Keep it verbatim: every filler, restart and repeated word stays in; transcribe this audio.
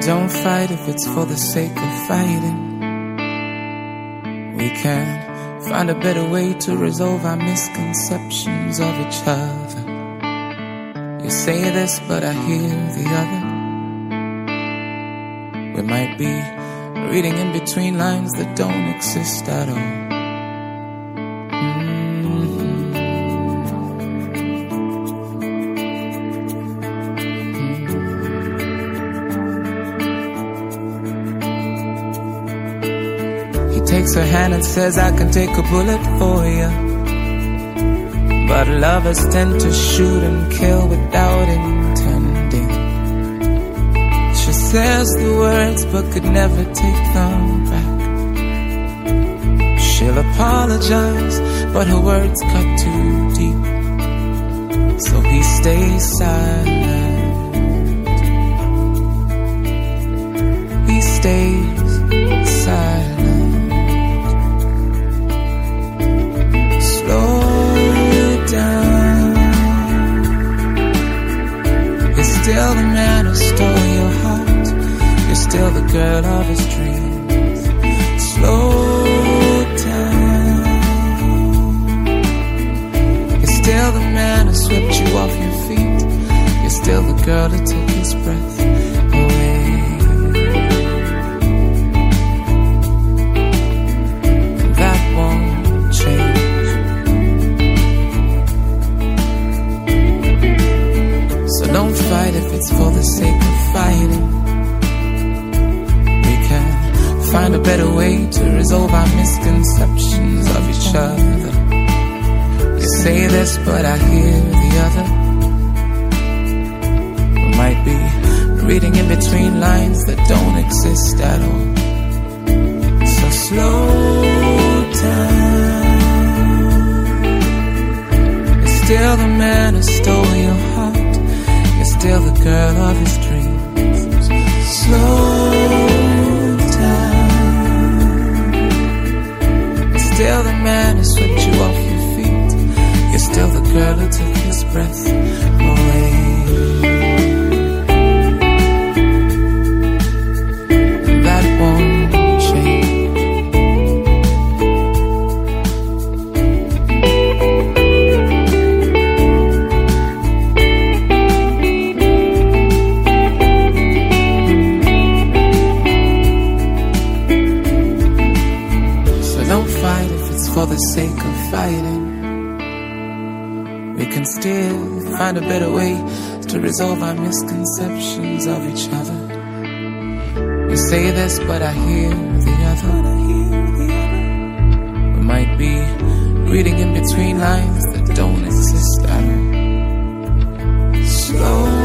don't fight if it's for the sake of fighting. We can find a better way to resolve our misconceptions of each other. You say this, but I hear the other. We might be reading in between lines that don't exist at all. Takes her hand and says, I can take a bullet for you. But lovers tend to shoot and kill without intending. She says the words but could never take them back. She'll apologize, but her words cut too deep. So he stays silent. He stays silent. Still the man who stole your heart. You're still the girl of his dreams. Slow down. You're still the man who swept you off your feet. You're still the girl who took his breath away. That won't change. Don't fight if it's for the sake of fighting. We can find a better way to resolve our misconceptions of each other. You say this, but I hear the other. We might be reading in between lines that don't exist at all. So slow down. You're still the man who stole your heart. You're still the girl of his dreams. Slow down. You're still the man who swept you off your feet. You're still the girl who took his breath away. And that won't change. For the sake of fighting, we can still find a better way to resolve our misconceptions of each other. You say this, but I hear the other. We might be reading in between lines that don't exist at all. Slow